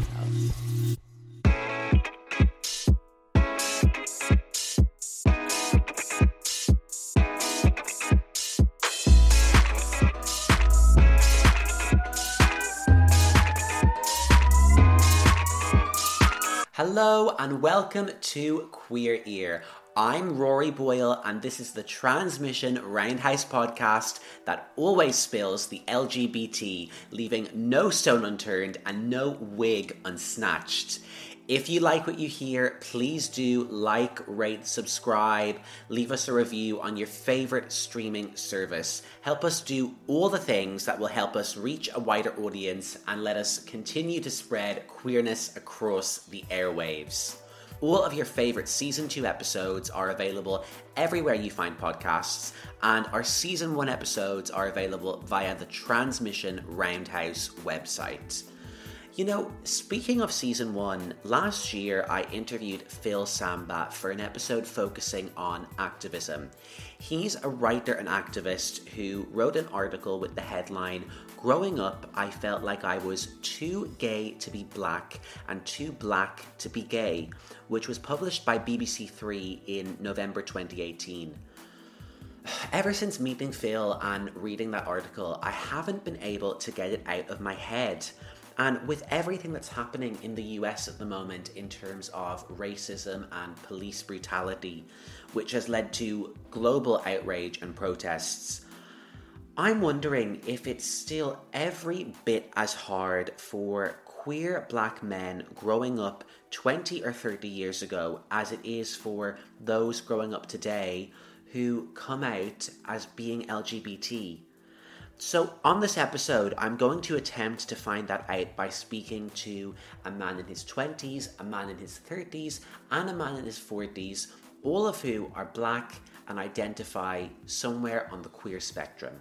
Roundhouse. Hello and welcome to Queer Ear. I'm Rory Boyle and this is the Transmission Roundhouse podcast that always spills the LGBT, leaving no stone unturned and no wig unsnatched. If you like what you hear, please do like, rate, subscribe, leave us a review on your favourite streaming service. Help us do all the things that will help us reach a wider audience and let us continue to spread queerness across the airwaves. All of your favourite Season 2 episodes are available everywhere you find podcasts, and our Season 1 episodes are available via the Transmission Roundhouse website. You know, speaking of Season 1, last year I interviewed Phil Samba for an episode focusing on activism. He's a writer and activist who wrote an article with the headline, "Growing up, I felt like I was too gay to be black and too black to be gay," which was published by BBC Three in November 2018. Ever since meeting Phil and reading that article, I haven't been able to get it out of my head. And with everything that's happening in the US at the moment in terms of racism and police brutality, which has led to global outrage and protests, I'm wondering if it's still every bit as hard for queer black men growing up 20 or 30 years ago as it is for those growing up today who come out as being LGBT. So on this episode, I'm going to attempt to find that out by speaking to a man in his 20s, a man in his 30s, and a man in his 40s, all of who are black and identify somewhere on the queer spectrum.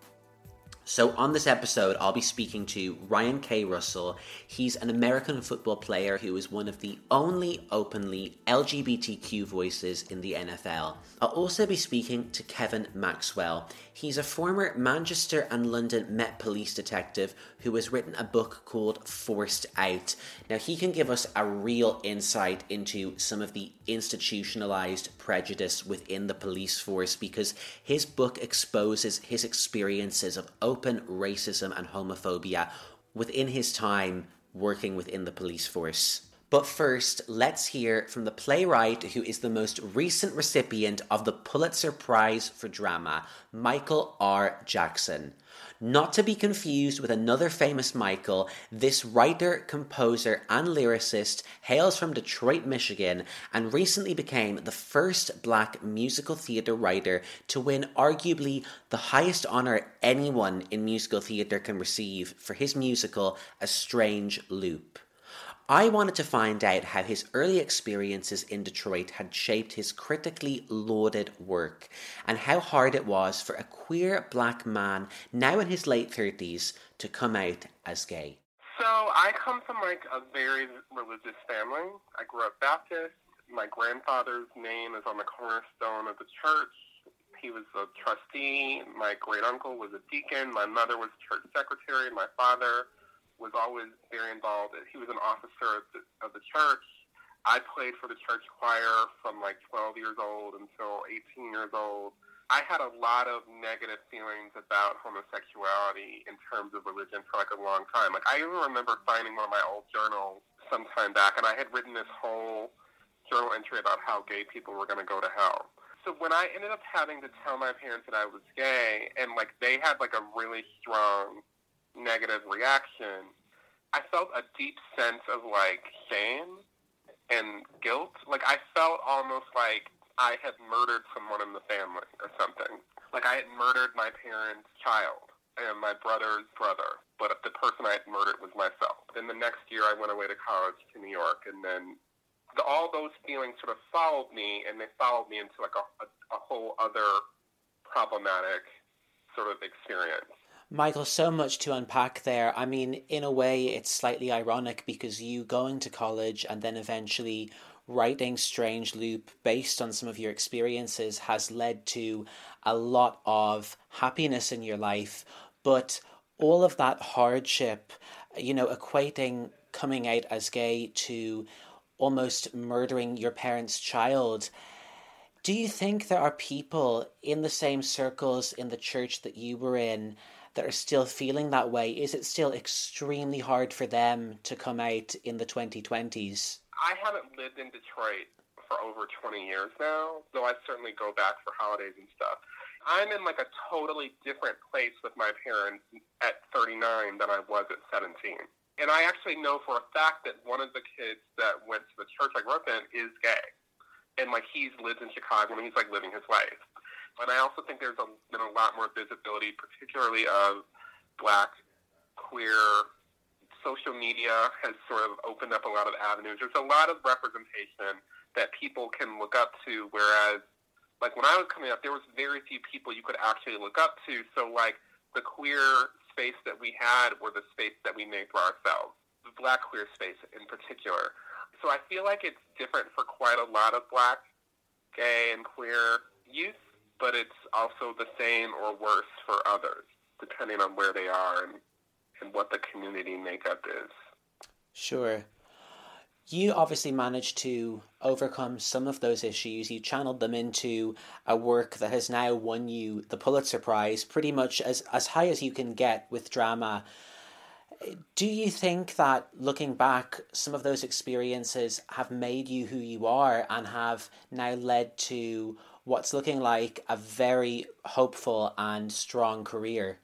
So on this episode, I'll be speaking to Ryan K. Russell. He's an American football player who is one of the only openly LGBTQ voices in the NFL. I'll also be speaking to Kevin Maxwell. He's a former Manchester and London Met Police detective who has written a book called Forced Out. Now, he can give us a real insight into some of the institutionalized prejudice within the police force because his book exposes his experiences of open racism and homophobia within his time working within the police force. But first, let's hear from the playwright who is the most recent recipient of the Pulitzer Prize for Drama, Michael R. Jackson. Not to be confused with another famous Michael, this writer, composer, and lyricist hails from Detroit, Michigan, and recently became the first black musical theatre writer to win arguably the highest honour anyone in musical theatre can receive for his musical A Strange Loop. I wanted to find out how his early experiences in Detroit had shaped his critically lauded work, and how hard it was for a queer black man, now in his late 30s, to come out as gay. So I come from a very religious family. I grew up Baptist. My grandfather's name is on the cornerstone of the church. He was a trustee. My great uncle was a deacon. My mother was church secretary. My father was always very involved. He was an officer of the church. I played for the church choir from 12 years old until 18 years old. I had a lot of negative feelings about homosexuality in terms of religion for a long time. I even remember finding one of my old journals some time back, and I had written this whole journal entry about how gay people were going to go to hell. So when I ended up having to tell my parents that I was gay, and they had a really strong negative reaction, I felt a deep sense of shame and guilt. I felt almost like I had murdered someone in the family or something. I had murdered my parents' child and my brother's brother, but the person I had murdered was myself. Then the next year I went away to college to New York, and then all those feelings sort of followed me, and they followed me into a whole other problematic sort of experience. Michael, so much to unpack there. I mean, in a way, it's slightly ironic because you going to college and then eventually writing Strange Loop based on some of your experiences has led to a lot of happiness in your life, but all of that hardship equating coming out as gay to almost murdering your parents' child. Do you think there are people in the same circles in the church that you were in that are still feeling that way? Is it still extremely hard for them to come out in the 2020s? I haven't lived in Detroit for over 20 years now, though I certainly go back for holidays and stuff. I'm in like a totally different place with my parents at 39 than I was at 17. And I actually know for a fact that one of the kids that went to the church I grew up in is gay. And like he's lived in Chicago and he's like living his life. And I also think there's been a lot more visibility, particularly of Black, queer, social media has sort of opened up a lot of avenues. There's a lot of representation that people can look up to, whereas like when I was coming up, there was very few people you could actually look up to. So like the queer space that we had were the space that we made for ourselves, the Black queer space in particular. So I feel like it's different for quite a lot of Black, gay, and queer youth, but it's also the same or worse for others, depending on where they are and what the community makeup is. Sure. You obviously managed to overcome some of those issues. You channeled them into a work that has now won you the Pulitzer Prize, pretty much as high as you can get with drama. Do you think that, looking back, some of those experiences have made you who you are and have now led to what's looking like a very hopeful and strong career?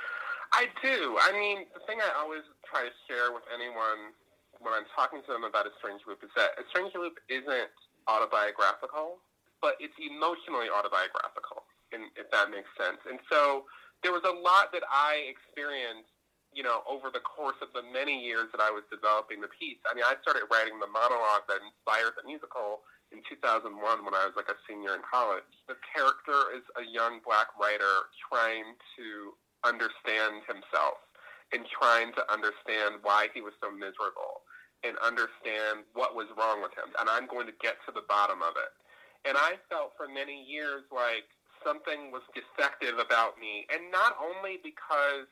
I do. I mean, the thing I always try to share with anyone when I'm talking to them about A Strange Loop is that A Strange Loop isn't autobiographical, but it's emotionally autobiographical, if that makes sense. And so there was a lot that I experienced, over the course of the many years that I was developing the piece. I mean, I started writing the monologue that inspired the musical in 2001 when I was like a senior in college. The character is a young Black writer trying to understand himself and trying to understand why he was so miserable and understand what was wrong with him. And I'm going to get to the bottom of it. And I felt for many years like something was defective about me, and not only because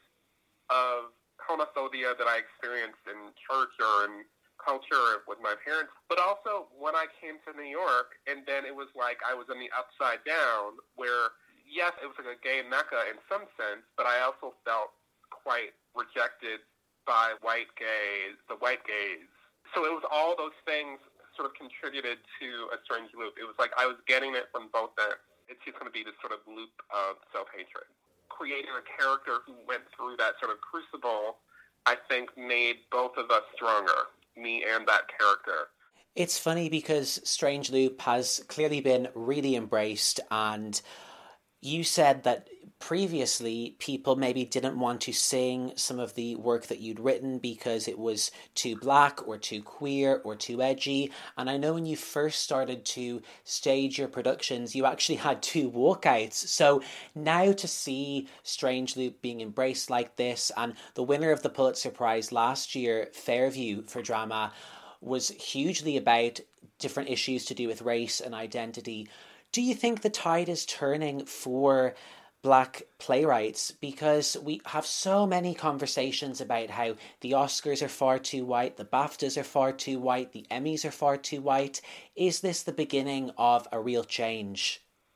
of homophobia that I experienced in church or in culture with my parents, but also when I came to New York, and then it was like I was in the upside down where, yes, it was like a gay mecca in some sense, but I also felt quite rejected by the white gays. So it was all those things sort of contributed to A Strange Loop. It was like I was getting it from both ends. It's just going to be this sort of loop of self-hatred. Creating a character who went through that sort of crucible, I think, made both of us stronger, me and that character. It's funny because Strange Loop has clearly been really embraced, and you said that previously people maybe didn't want to sing some of the work that you'd written because it was too Black or too queer or too edgy. And I know when you first started to stage your productions, you actually had 2 walkouts. So now to see Strange Loop being embraced like this, and the winner of the Pulitzer Prize last year, Fairview, for drama, was hugely about different issues to do with race and identity. Do you think the tide is turning for Black playwrights? Because we have so many conversations about how the Oscars are far too white, the BAFTAs are far too white, the Emmys are far too white. Is this the beginning of a real change?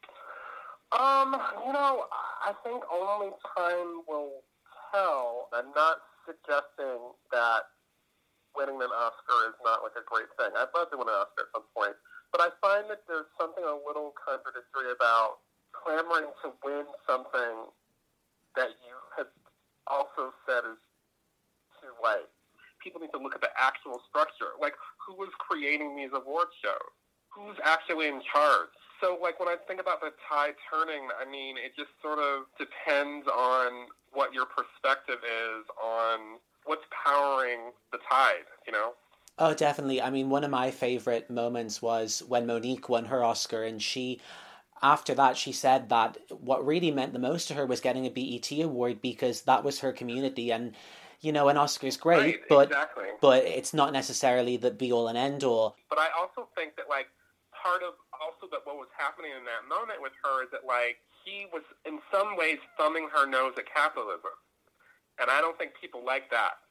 I think only time will tell. I'm not suggesting that winning an Oscar is not like a great thing. I'd love to win an Oscar at some point. But I find that there's something a little contradictory about clamoring to win something that you have also said is too white. People need to look at the actual structure. Like, who is creating these award shows? Who's actually in charge? So, like, when I think about the tide turning, I mean, it just sort of depends on what your perspective is on what's powering the tide, Oh, definitely. I mean, one of my favourite moments was when Monique won her Oscar, and after that, she said that what really meant the most to her was getting a BET award because that was her community. And, an Oscar's great, right, exactly. But it's not necessarily the be-all and end-all. But I also think that, like, part of also that what was happening in that moment with her is that, like, he was in some ways thumbing her nose at capitalism. And I don't think people like that.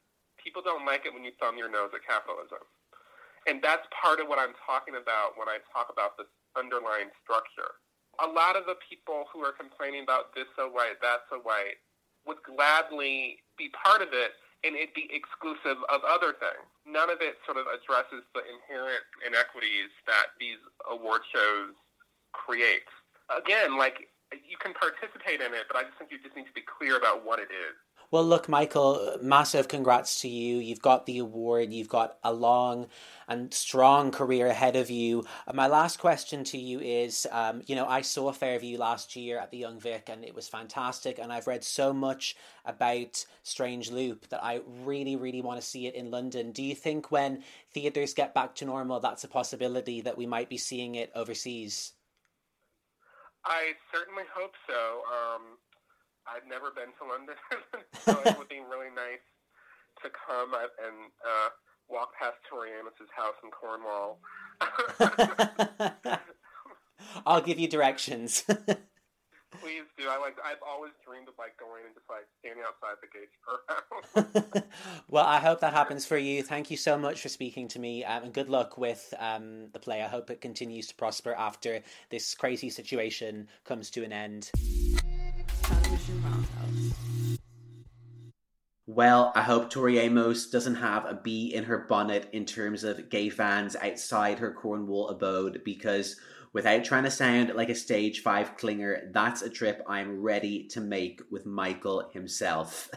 people don't like it when you thumb your nose at capitalism. And that's part of what I'm talking about when I talk about this underlying structure. A lot of the people who are complaining about this so white, that so white, would gladly be part of it and it be exclusive of other things. None of it sort of addresses the inherent inequities that these award shows create. Again, like, you can participate in it, but I just think you just need to be clear about what it is. Well, look, Michael, massive congrats to you. You've got the award. You've got a long and strong career ahead of you. My last question to you is, I saw Fairview last year at the Young Vic and it was fantastic. And I've read so much about Strange Loop that I really, really want to see it in London. Do you think when theatres get back to normal, that's a possibility that we might be seeing it overseas? I certainly hope so. I've never been to London, so it would be really nice to come and walk past Tori Amos's house in Cornwall. I'll give you directions. Please do. I've always dreamed of going and just standing outside the gates for a hour. Well, I hope that happens for you. Thank you so much for speaking to me, and good luck with the play. I hope it continues to prosper after this crazy situation comes to an end. Well, I hope Tori Amos doesn't have a bee in her bonnet in terms of gay fans outside her Cornwall abode, because without trying to sound like a stage 5 clinger, that's a trip I'm ready to make with Michael himself.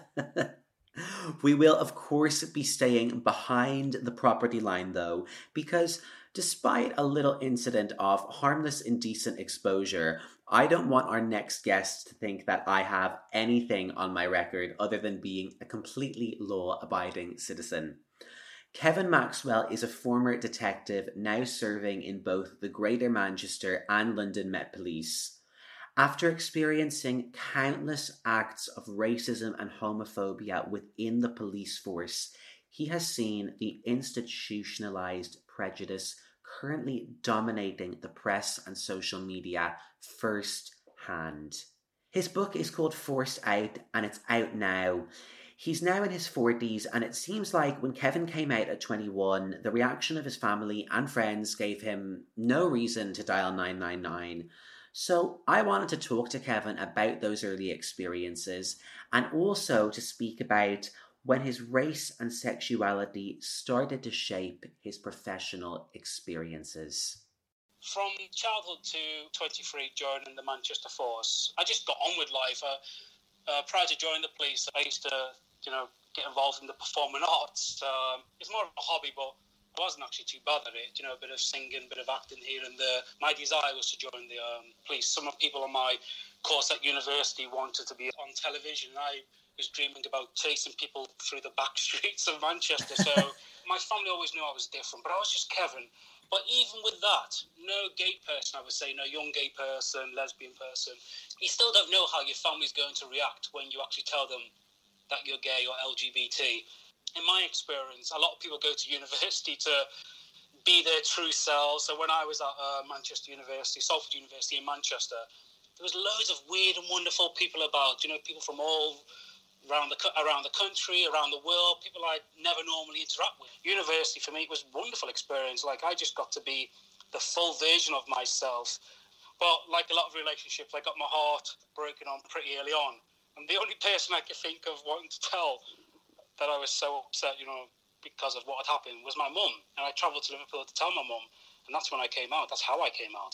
We will, of course, be staying behind the property line, though, because despite a little incident of harmless indecent exposure, I don't want our next guest to think that I have anything on my record other than being a completely law-abiding citizen. Kevin Maxwell is a former detective now serving in both the Greater Manchester and London Met Police. After experiencing countless acts of racism and homophobia within the police force, he has seen the institutionalized prejudice currently dominating the press and social media firsthand. His book is called Forced Out and it's out now. He's now in his 40s, and it seems like when Kevin came out at 21, the reaction of his family and friends gave him no reason to dial 999. So I wanted to talk to Kevin about those early experiences and also to speak about when his race and sexuality started to shape his professional experiences. From childhood to 23, joining the Manchester Force, I just got on with life. Prior to joining the police, I used to, get involved in the performing arts. It's more of a hobby, but I wasn't actually too bad at it. A bit of singing, a bit of acting here and there. My desire was to join the police. Some of the people on my course at university wanted to be on television. I was dreaming about chasing people through the back streets of Manchester. So my family always knew I was different, but I was just Kevin. But even with that, no gay person, I would say, no young gay person, lesbian person, you still don't know how your family's going to react when you actually tell them that you're gay or LGBT. In my experience, a lot of people go to university to be their true selves. So when I was at Manchester University, Salford University in Manchester, there was loads of weird and wonderful people about, people from all around the country, around the world, people I never normally interact with. University for me was a wonderful experience. I just got to be the full version of myself. But like a lot of relationships, I got my heart broken on pretty early on. And the only person I could think of wanting to tell that I was so upset, because of what had happened was my mum. And I travelled to Liverpool to tell my mum. And that's when I came out. That's how I came out.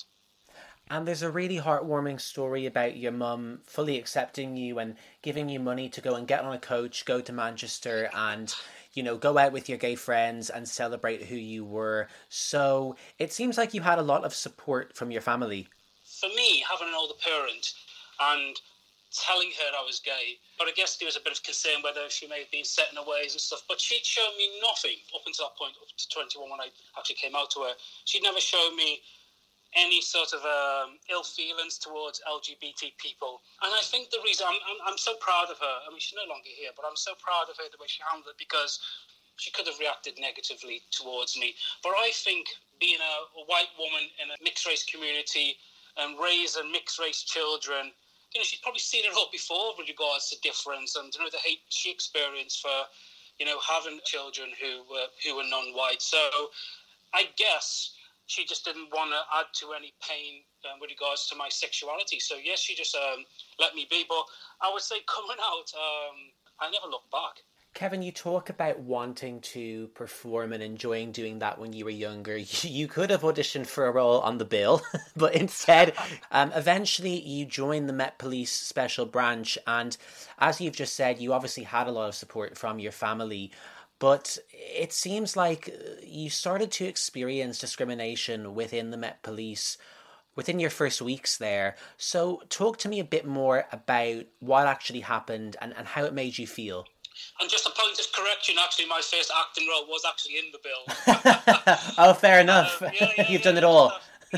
And there's a really heartwarming story about your mum fully accepting you and giving you money to go and get on a coach, go to Manchester and, go out with your gay friends and celebrate who you were. So it seems like you had a lot of support from your family. For me, having an older parent and telling her I was gay, but I guess there was a bit of concern whether she may have been set in her ways and stuff, but she'd shown me nothing up until that point, up to 21 when I actually came out to her. She'd never shown me any sort of ill feelings towards LGBT people. And I think the reason, I'm so proud of her, she's no longer here, but I'm so proud of her the way she handled it, because she could have reacted negatively towards me. But I think being a white woman in a mixed race community and raising mixed race children, she's probably seen it all before with regards to difference and, the hate she experienced for having children who were non-white. So I guess she just didn't want to add to any pain with regards to my sexuality. So yes, she just let me be. But I would say coming out, I never looked back. Kevin, you talk about wanting to perform and enjoying doing that when you were younger. You could have auditioned for a role on the bill, but instead, eventually you joined the Met Police Special Branch. And as you've just said, you obviously had a lot of support from your family. But it seems like you started to experience discrimination within the Met Police within your first weeks there. So talk to me a bit more about what actually happened and how it made you feel. And just a point of correction, actually, my first acting role was actually in the bill. Oh, fair enough. You've done it all.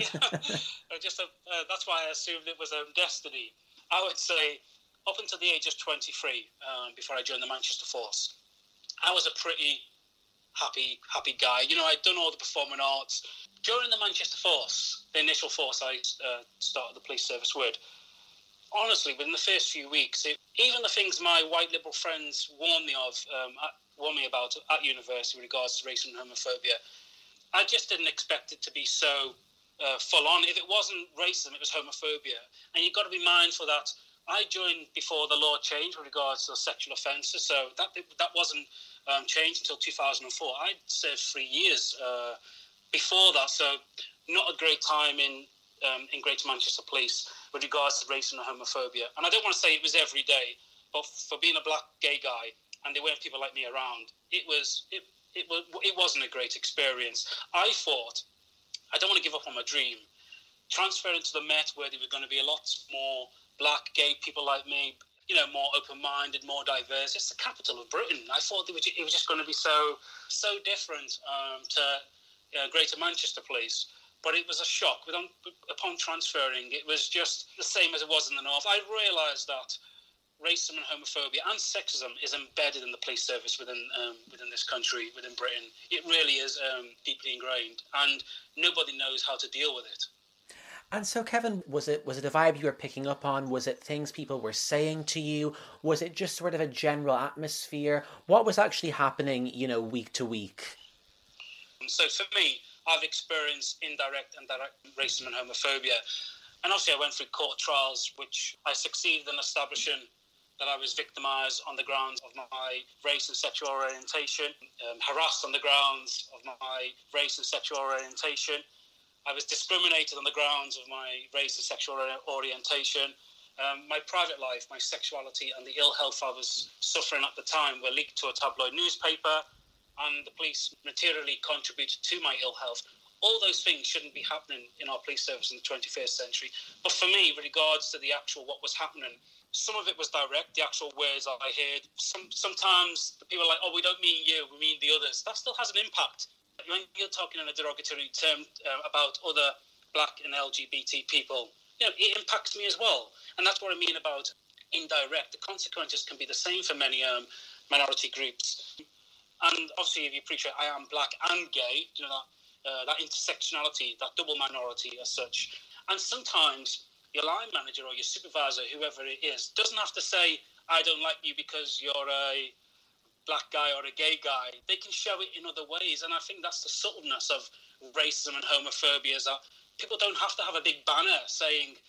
That's why I assumed it was destiny. I would say up until the age of 23, before I joined the Manchester Force, I was a pretty happy guy. I'd done all the performing arts. During the Manchester Force, the initial force I started the police service with, honestly, within the first few weeks, even the things my white liberal friends warned me about at university with regards to racism and homophobia, I just didn't expect it to be so full on. If it wasn't racism, it was homophobia. And you've got to be mindful that I joined before the law changed with regards to sexual offences, so that wasn't changed until 2004. I'd served 3 years before that, so not a great time in Greater Manchester Police with regards to racism and homophobia. And I don't want to say it was every day, but for being a black gay guy and there weren't people like me around, it wasn't a great experience. I thought, I don't want to give up on my dream. Transferring to the Met, where there were going to be a lot more black gay people like me, more open-minded, more diverse. It's the capital of Britain. I thought it was just going to be so different to Greater Manchester Police. But it was a shock. Upon transferring, it was just the same as it was in the North. I realised that racism and homophobia and sexism is embedded in the police service within this country, within Britain. It really is deeply ingrained, and nobody knows how to deal with it. And so, Kevin, was it a vibe you were picking up on? Was it things people were saying to you? Was it just sort of a general atmosphere? What was actually happening, week to week? So for me, I've experienced indirect and direct racism and homophobia. And obviously I went through court trials, which I succeeded in establishing that I was victimised on the grounds of my race and sexual orientation, harassed on the grounds of my race and sexual orientation. I was discriminated on the grounds of my race and sexual orientation. My private life, my sexuality and the ill health I was suffering at the time were leaked to a tabloid newspaper, and the police materially contributed to my ill health. All those things shouldn't be happening in our police service in the 21st century. But for me, with regards to the actual what was happening, some of it was direct, the actual words I heard. Sometimes the people are like, oh, we don't mean you, we mean the others. That still has an impact. When you're talking in a derogatory term about other black and LGBT people, it impacts me as well. And that's what I mean about indirect. The consequences can be the same for many minority groups. And obviously, if you appreciate I am black and gay, that intersectionality, that double minority as such. And sometimes your line manager or your supervisor, whoever it is, doesn't have to say, I don't like you because you're a black guy or a gay guy. They can show it in other ways. And I think that's the subtleness of racism and homophobia, is that people don't have to have a big banner saying,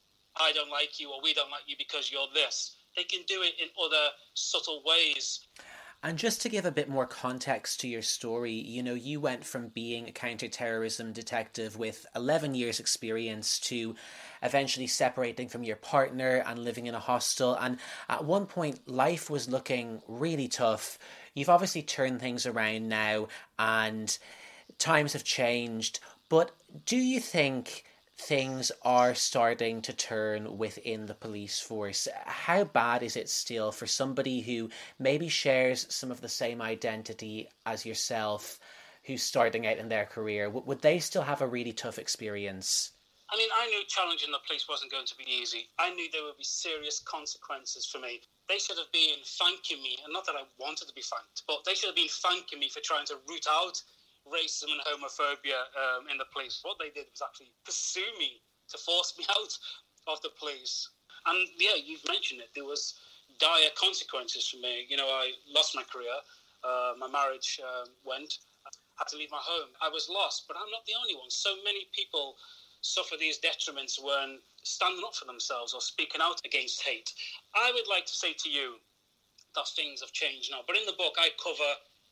I don't like you or we don't like you because you're this. They can do it in other subtle ways. And just to give a bit more context to your story, you went from being a counter-terrorism detective with 11 years experience to eventually separating from your partner and living in a hostel. And at one point, life was looking really tough. You've obviously turned things around now and times have changed. But do you think things are starting to turn within the police force? How bad is it still for somebody who maybe shares some of the same identity as yourself, who's starting out in their career? Would they still have a really tough experience? I mean, I knew challenging the police wasn't going to be easy. I knew there would be serious consequences for me. They should have been thanking me, and not that I wanted to be thanked, but they should have been thanking me for trying to root out racism and homophobia in the police. What they did was actually pursue me to force me out of the police. And yeah, you've mentioned it. There was dire consequences for me. I lost my career. my marriage went. I had to leave my home. I was lost, but I'm not the only one. So many people suffer these detriments when standing up for themselves or speaking out against hate. I would like to say to you that things have changed now. But in the book, I cover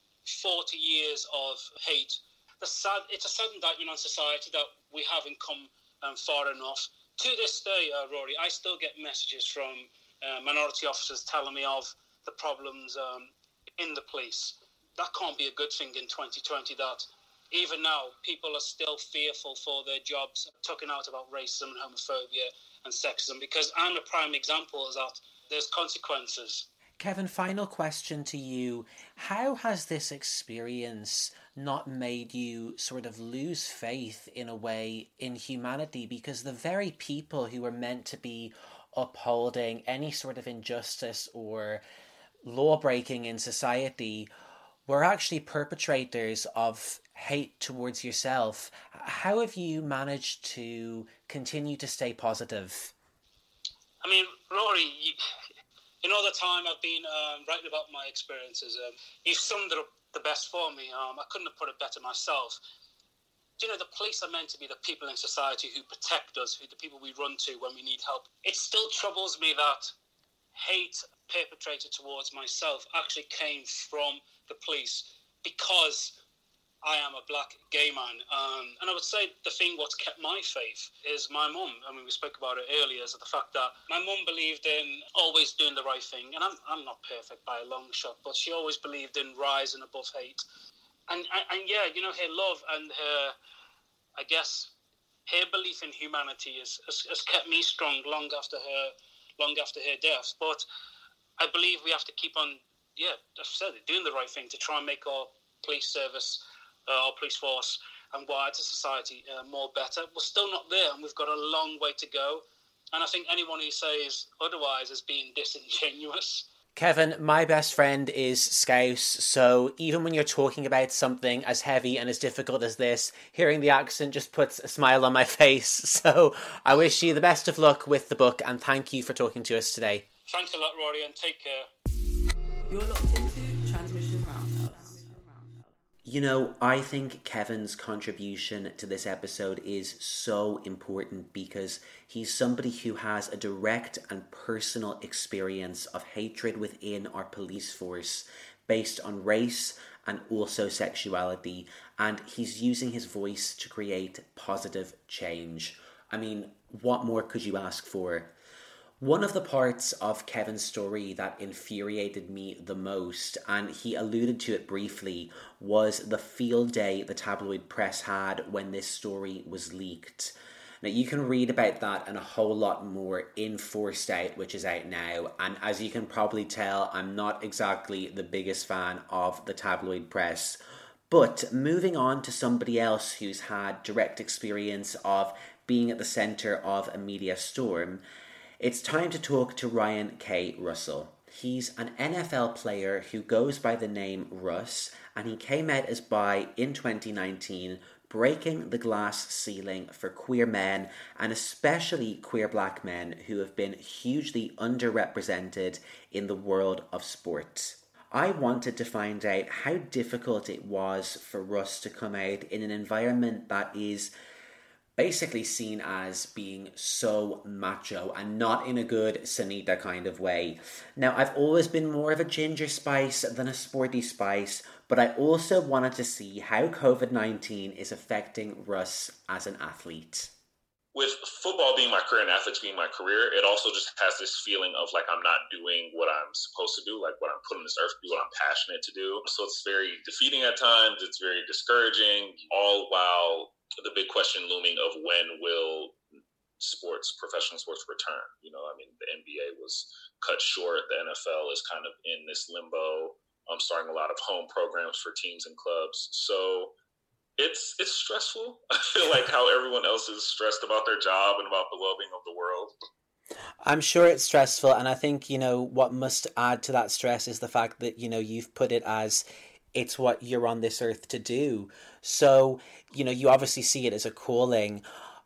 40 years of hate. It's a sad indictment on society that we haven't come far enough. To this day, Rory, I still get messages from minority officers telling me of the problems in the police. That can't be a good thing in 2020, that even now people are still fearful for their jobs, talking out about racism and homophobia and sexism, because I'm a prime example of that. There's consequences. Kevin, final question to you. How has this experience not made you sort of lose faith in a way in humanity? Because the very people who were meant to be upholding any sort of injustice or law breaking in society were actually perpetrators of hate towards yourself. How have you managed to continue to stay positive? I mean, Rory, in all the time I've been writing about my experiences, you've summed it up the best for me. I couldn't have put it better myself. You know, the police are meant to be the people in society who protect us, who the people we run to when we need help. It still troubles me that hate perpetrated towards myself actually came from the police because I am a black gay man. And I would say the thing what's kept my faith is my mum. I mean, we spoke about it earlier, is the fact that my mum believed in always doing the right thing. And I'm not perfect by a long shot, but she always believed in rising above hate. And yeah, you know, her love and her, I guess, her belief in humanity has kept me strong long after her death. But I believe we have to keep on, I've said it, doing the right thing to try and make our police service, our police force and wider society more better. We're still not there, and we've got a long way to go. And I think anyone who says otherwise is being disingenuous. Kevin, my best friend is Scouse, so even when you're talking about something as heavy and as difficult as this, hearing the accent just puts a smile on my face. So I wish you the best of luck with the book, and thank you for talking to us today. Thanks a lot, Rory, and take care. You're locked into Transmission Roundhouse. You know, I think Kevin's contribution to this episode is so important because he's somebody who has a direct and personal experience of hatred within our police force based on race and also sexuality, and he's using his voice to create positive change. I mean, what more could you ask for? One of the parts of Kevin's story that infuriated me the most, and he alluded to it briefly, was the field day the tabloid press had when this story was leaked. Now, you can read about that and a whole lot more in Forced Out, which is out now, and as you can probably tell, I'm not exactly the biggest fan of the tabloid press. But moving on to somebody else who's had direct experience of being at the centre of a media storm, it's time to talk to Ryan K. Russell. He's an NFL player who goes by the name Russ, and he came out as bi in 2019, breaking the glass ceiling for queer men, and especially queer black men who have been hugely underrepresented in the world of sport. I wanted to find out how difficult it was for Russ to come out in an environment that is basically seen as being so macho and not in a good Sanita kind of way. Now, I've always been more of a ginger spice than a sporty spice, but I also wanted to see how COVID-19 is affecting Russ as an athlete. With football being my career and athletics being my career, it also just has this feeling of like I'm not doing what I'm supposed to do, like what I'm put on this earth to do, what I'm passionate to do. So it's very defeating at times. It's very discouraging, all while the big question looming of when will professional sports return. You know, I mean, the NBA was cut short. The NFL is kind of in this limbo. I'm starting a lot of home programs for teams and clubs. So it's stressful. I feel like how everyone else is stressed about their job and about the well-being of the world. I'm sure it's stressful, and I think, you know, what must add to that stress is the fact that, you know, you've put it as it's what you're on this earth to do. So, you know, you obviously see it as a calling.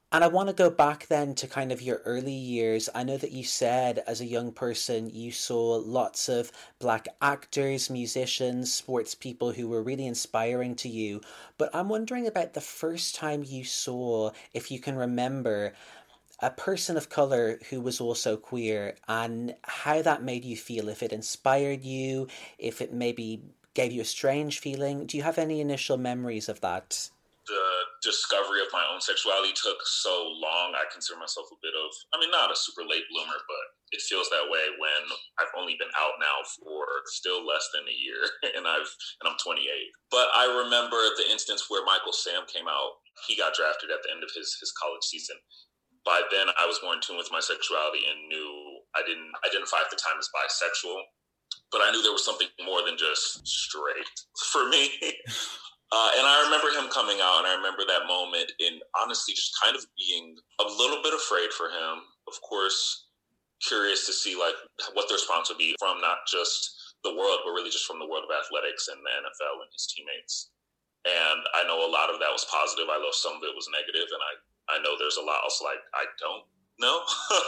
And I want to go back then to kind of your early years. I know that you said as a young person you saw lots of black actors, musicians, sports people who were really inspiring to you. But I'm wondering about the first time you saw, if you can remember, a person of color who was also queer and how that made you feel, if it inspired you, if it maybe gave you a strange feeling. Do you have any initial memories of that? The discovery of my own sexuality took so long. I consider myself a bit of, I mean, not a super late bloomer, but it feels that way when I've only been out now for still less than a year, and I'm 28. But I remember the instance where Michael Sam came out. He got drafted at the end of his college season. By then, I was more in tune with my sexuality and knew I didn't identify at the time as bisexual, but I knew there was something more than just straight for me. And I remember him coming out, and I remember that moment, and honestly just kind of being a little bit afraid for him. Of course, curious to see like what the response would be from not just the world, but really just from the world of athletics and the NFL and his teammates. And I know a lot of that was positive. I know some of it was negative, and I know there's a lot else like I don't know.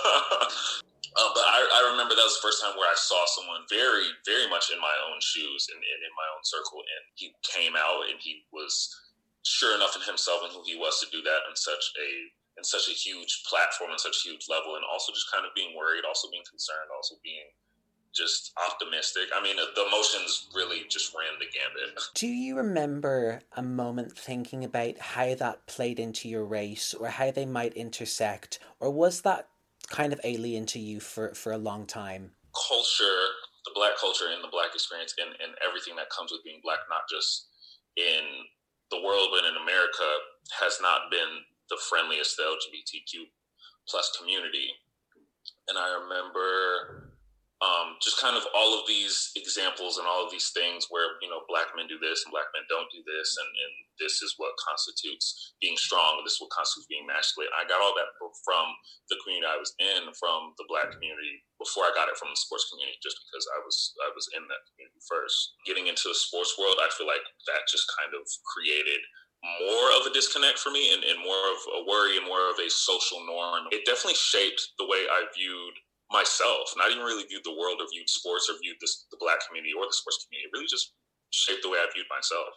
But I remember that was the first time where I saw someone very, very much in my own shoes and in my own circle. And he came out and he was sure enough in himself and who he was to do that in such a huge platform and such a huge level. And also just kind of being worried, also being concerned, also being just optimistic. I mean, the emotions really just ran the gambit. Do you remember a moment thinking about how that played into your race or how they might intersect? Or was that kind of alien to you for a long time? Culture, the Black culture and the Black experience and everything that comes with being Black, not just in the world, but in America, has not been the friendliest to the LGBTQ plus community. And I remember just kind of all of these examples and all of these things where, you know, Black men do this and Black men don't do this. And this is what constitutes being strong. This is what constitutes being masculine. I got all that from the community I was in, from the Black community, before I got it from the sports community, just because I was in that community first. Getting into the sports world, I feel like that just kind of created more of a disconnect for me and more of a worry and more of a social norm. It definitely shaped the way I viewed myself, not even really viewed the world or viewed sports or viewed the Black community or the sports community. It really just shaped the way I viewed myself.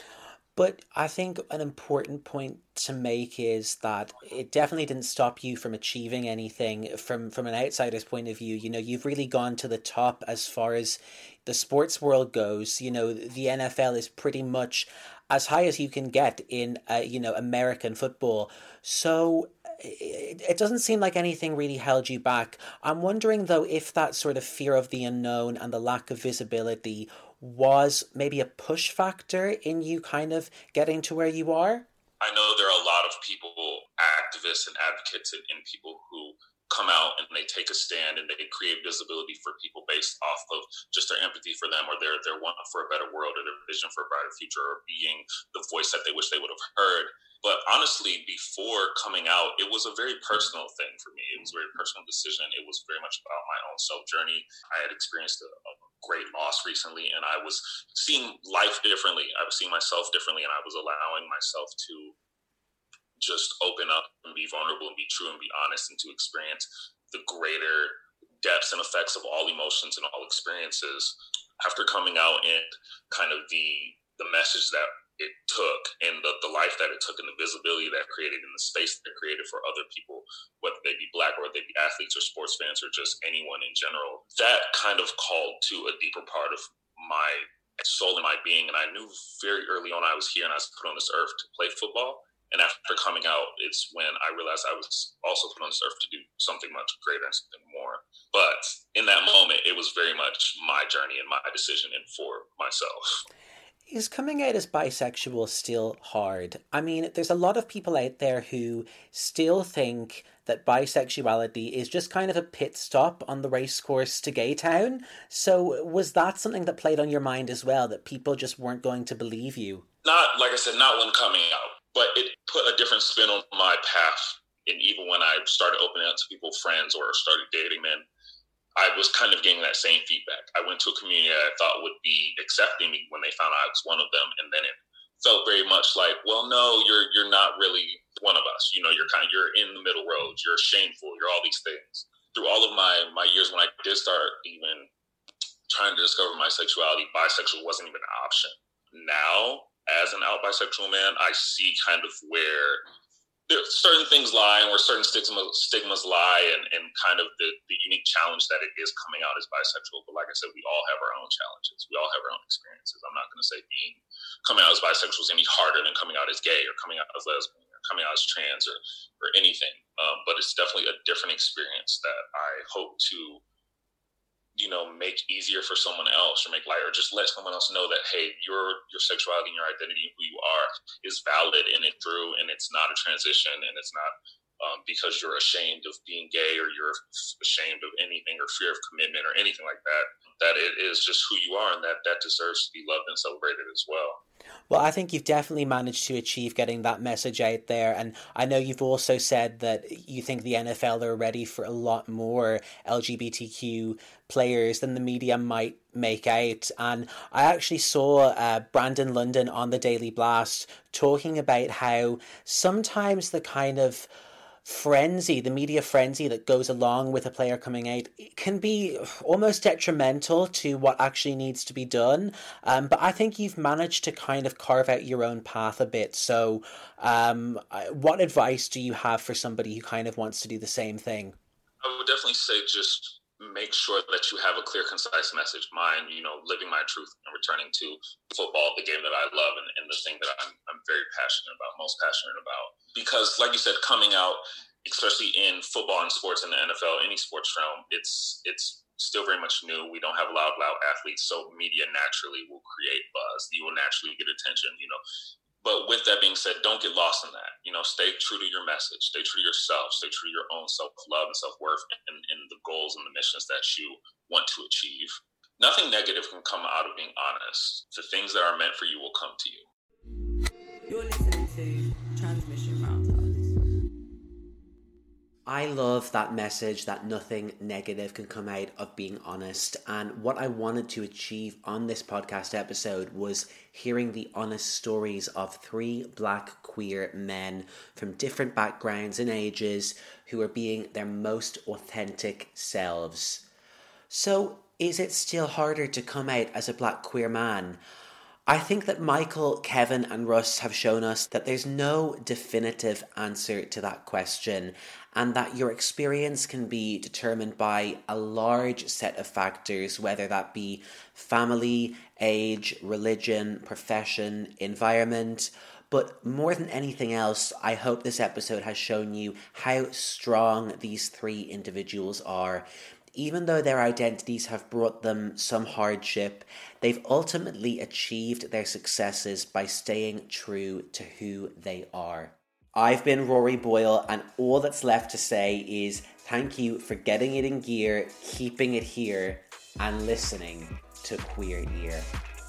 But I think an important point to make is that it definitely didn't stop you from achieving anything from an outsider's point of view. You know, you've really gone to the top as far as the sports world goes. You know, the NFL is pretty much as high as you can get in, American football. So it doesn't seem like anything really held you back. I'm wondering, though, if that sort of fear of the unknown and the lack of visibility was maybe a push factor in you kind of getting to where you are? I know there are a lot of people, activists and advocates and people who come out and they take a stand and they create visibility for people based off of just their empathy for them or their want for a better world or their vision for a brighter future or being the voice that they wish they would have heard. But honestly, before coming out, it was a very personal thing for me. It was a very personal decision. It was very much about my own self journey. I had experienced a great loss recently, and I was seeing life differently. I was seeing myself differently, and I was allowing myself to just open up and be vulnerable and be true and be honest and to experience the greater depths and effects of all emotions and all experiences. After coming out and kind of the message that it took and the life that it took and the visibility that it created and the space that it created for other people, whether they be Black or they be athletes or sports fans or just anyone in general, that kind of called to a deeper part of my soul and my being. And I knew very early on I was here and I was put on this earth to play football. And after coming out, it's when I realized I was also put on this earth to do something much greater and something more. But in that moment, it was very much my journey and my decision and for myself. Is coming out as bisexual still hard? I mean, there's a lot of people out there who still think that bisexuality is just kind of a pit stop on the race course to Gay Town. So was that something that played on your mind as well, that people just weren't going to believe you? Not, like I said, not when coming out, but it put a different spin on my path. And even when I started opening up to people, friends, or started dating men, I was kind of getting that same feedback. I went to a community that I thought would be accepting me when they found out I was one of them. And then it felt very much like, well, no, you're not really one of us. You're in the middle road. You're shameful. You're all these things. Through all of my years when I did start even trying to discover my sexuality, bisexual wasn't even an option. Now, as an out bisexual man, I see kind of where certain things lie and where certain stigmas lie and kind of the unique challenge that it is coming out as bisexual. But like I said, we all have our own challenges. We all have our own experiences. I'm not going to say coming out as bisexual is any harder than coming out as gay or coming out as lesbian or coming out as trans or anything. But it's definitely a different experience that I hope to make easier for someone else, or make lighter, or just let someone else know that, hey, your sexuality and your identity, who you are, is valid and it's true, and it's not a transition, and it's not because you're ashamed of being gay or you're ashamed of anything or fear of commitment or anything like that, that it is just who you are, and that deserves to be loved and celebrated as well. Well, I think you've definitely managed to achieve getting that message out there. And I know you've also said that you think the NFL are ready for a lot more LGBTQ players than the media might make out. And I actually saw Brandon London on the Daily Blast talking about how sometimes the kind of the media frenzy that goes along with a player coming out can be almost detrimental to what actually needs to be done. But I think you've managed to kind of carve out your own path a bit. So what advice do you have for somebody who kind of wants to do the same thing? I would definitely say just make sure that you have a clear, concise message. Mine, living my truth and returning to football, the game that I love, and the thing that I'm very most passionate about. Because, like you said, coming out, especially in football and sports, in the NFL, any sports realm, it's still very much new. We don't have loud athletes, so media naturally will create buzz. You will naturally get attention, But with that being said, don't get lost in that. Stay true to your message. Stay true to yourself. Stay true to your own self-love and self-worth and the goals and the missions that you want to achieve. Nothing negative can come out of being honest. The things that are meant for you will come to you. You're listening to Transmission Roundhouse. I love that message that nothing negative can come out of being honest. And what I wanted to achieve on this podcast episode was hearing the honest stories of 3 Black queer men from different backgrounds and ages who are being their most authentic selves. So, is it still harder to come out as a Black queer man? I think that Michael, Kevin and Russ have shown us that there's no definitive answer to that question, and that your experience can be determined by a large set of factors, whether that be family, age, religion, profession, environment. But more than anything else, I hope this episode has shown you how strong these 3 individuals are. Even though their identities have brought them some hardship, they've ultimately achieved their successes by staying true to who they are. I've been Rory Boyle, and all that's left to say is thank you for getting it in gear, keeping it here, and listening to Queer Ear.